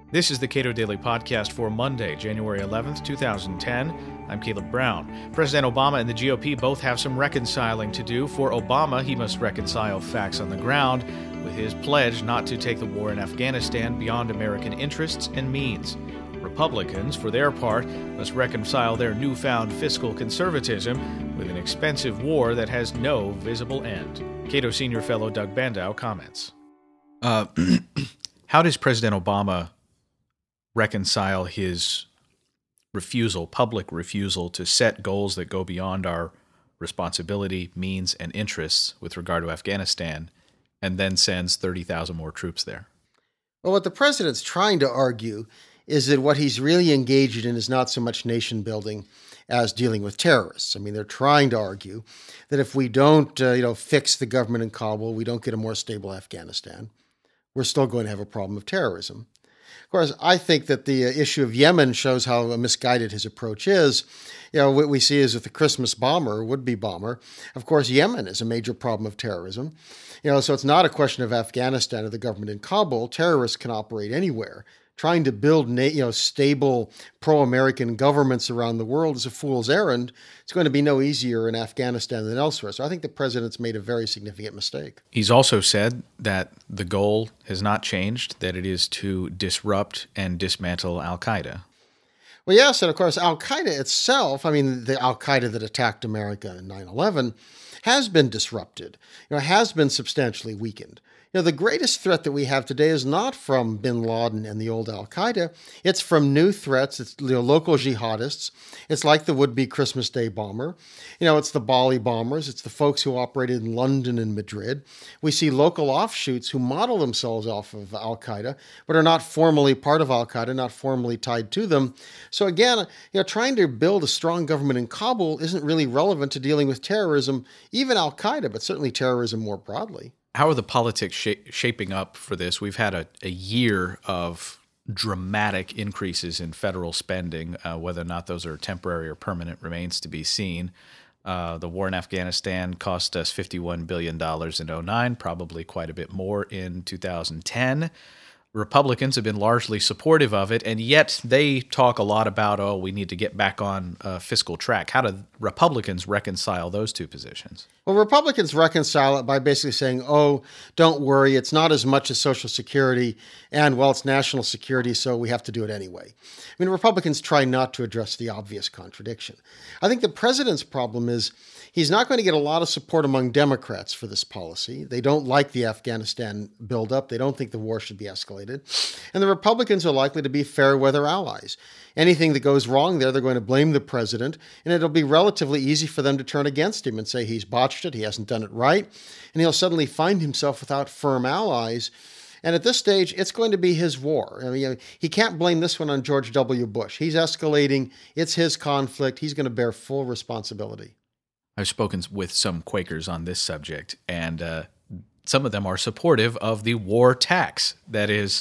This is the Cato Daily Podcast for Monday, January 11th, 2010. I'm Caleb Brown. President Obama and the GOP both have some reconciling to do. For Obama, he must reconcile facts on the ground with his pledge not to take the war in Afghanistan beyond American interests and means. Republicans, for their part, must reconcile their newfound fiscal conservatism with an expensive war that has no visible end. Cato Senior Fellow Doug Bandow comments. How does President Obama reconcile his public refusal to set goals that go beyond our responsibility, means, and interests with regard to Afghanistan, and then sends 30,000 more troops there? Well, what the president's trying to argue is that what he's really engaged in is not so much nation building as dealing with terrorists. I mean, they're trying to argue that if we don't, fix the government in Kabul, we don't get a more stable Afghanistan, we're still going to have a problem of terrorism. Of course, I think that the issue of Yemen shows how misguided his approach is. What we see is with the Christmas bomber, would-be bomber, of course, Yemen is a major problem of terrorism. So it's not a question of Afghanistan or the government in Kabul. Terrorists can operate anywhere. Trying to build stable pro-American governments around the world is a fool's errand. It's going to be no easier in Afghanistan than elsewhere. So I think the president's made a very significant mistake. He's also said that the goal has not changed, that it is to disrupt and dismantle al-Qaeda. Well, yes, and of course, al-Qaeda itself, the al-Qaeda that attacked America in 9/11, has been disrupted, has been substantially weakened. The greatest threat that we have today is not from bin Laden and the old al-Qaeda. It's from new threats. It's local jihadists. It's like the would-be Christmas Day bomber. It's the Bali bombers. It's the folks who operated in London and Madrid. We see local offshoots who model themselves off of al-Qaeda, but are not formally part of al-Qaeda, not formally tied to them. So again, trying to build a strong government in Kabul isn't really relevant to dealing with terrorism, even al-Qaeda, but certainly terrorism more broadly. How are the politics shaping up for this? We've had a year of dramatic increases in federal spending. Whether or not those are temporary or permanent remains to be seen. The war in Afghanistan cost us $51 billion in 2009, probably quite a bit more in 2010. Republicans have been largely supportive of it, and yet they talk a lot about, we need to get back on fiscal track. How do Republicans reconcile those two positions? Well, Republicans reconcile it by basically saying, don't worry, it's not as much as Social Security, and, it's national security, so we have to do it anyway. Republicans try not to address the obvious contradiction. I think the president's problem is he's not going to get a lot of support among Democrats for this policy. They don't like the Afghanistan buildup. They don't think the war should be escalated. And the Republicans are likely to be fair weather allies. Anything that goes wrong there, they're going to blame the president, and it'll be relatively easy for them to turn against him and say he's botched it, he hasn't done it right, and he'll suddenly find himself without firm allies. And at this stage, it's going to be his war. He can't blame this one on George W. Bush. He's escalating. It's his conflict. He's going to bear full responsibility. I've spoken with some Quakers on this subject, and some of them are supportive of the war tax. That is,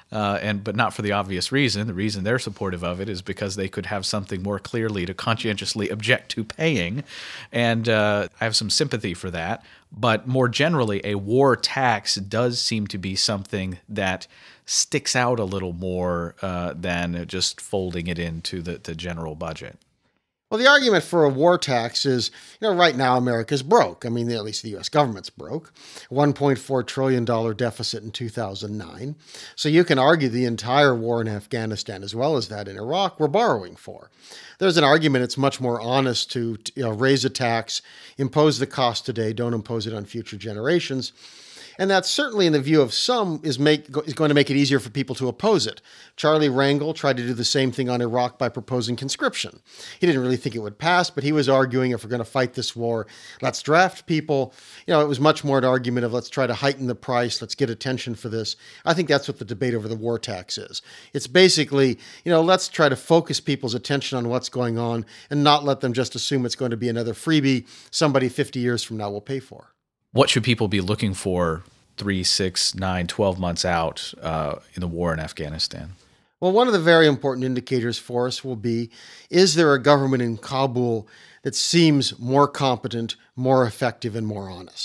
but not for the obvious reason. The reason they're supportive of it is because they could have something more clearly to conscientiously object to paying, and I have some sympathy for that. But more generally, a war tax does seem to be something that sticks out a little more than just folding it into the general budget. Well, the argument for a war tax is, right now America's broke. At least the U.S. government's broke. $1.4 trillion deficit in 2009. So you can argue the entire war in Afghanistan, as well as that in Iraq, we're borrowing for. There's an argument it's much more honest to raise a tax, impose the cost today, don't impose it on future generations. And that certainly, in the view of some, is going to make it easier for people to oppose it. Charlie Rangel tried to do the same thing on Iraq by proposing conscription. He didn't really think it would pass, but he was arguing, if we're going to fight this war, let's draft people. It was much more an argument of let's try to heighten the price, let's get attention for this. I think that's what the debate over the war tax is. It's basically, let's try to focus people's attention on what's going on and not let them just assume it's going to be another freebie somebody 50 years from now will pay for. What should people be looking for 3, 6, 9, 12 months out in the war in Afghanistan? Well, one of the very important indicators for us will be, is there a government in Kabul that seems more competent, more effective, and more honest?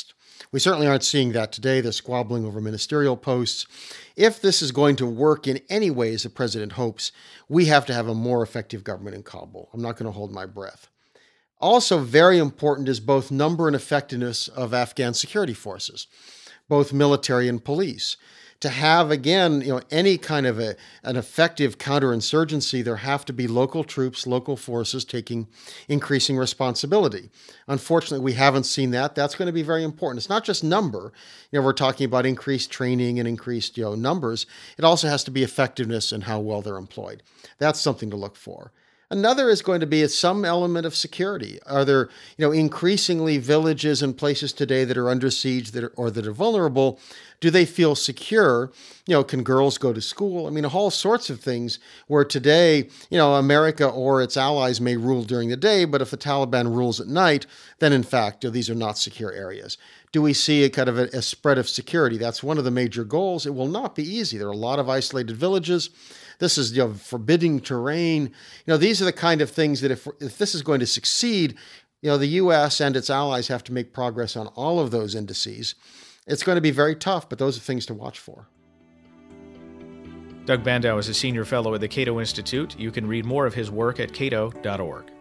We certainly aren't seeing that today. They're squabbling over ministerial posts. If this is going to work in any way as the president hopes, we have to have a more effective government in Kabul. I'm not going to hold my breath. Also very important is both number and effectiveness of Afghan security forces, both military and police. To have, again, any kind of an effective counterinsurgency, there have to be local troops, local forces taking increasing responsibility. Unfortunately, we haven't seen that. That's going to be very important. It's not just number. We're talking about increased training and increased numbers. It also has to be effectiveness and how well they're employed. That's something to look for. Another is going to be some element of security. Are there, increasingly villages and places today that are under siege or that are vulnerable? Do they feel secure? Can girls go to school? I mean, all sorts of things where today, America or its allies may rule during the day, but if the Taliban rules at night, then in fact, these are not secure areas. Do we see a kind of a spread of security? That's one of the major goals. It will not be easy. There are a lot of isolated villages. This is forbidding terrain. These are the kind of things that if this is going to succeed, the U.S. and its allies have to make progress on all of those indices. It's going to be very tough, but those are things to watch for. Doug Bandow is a senior fellow at the Cato Institute. You can read more of his work at cato.org.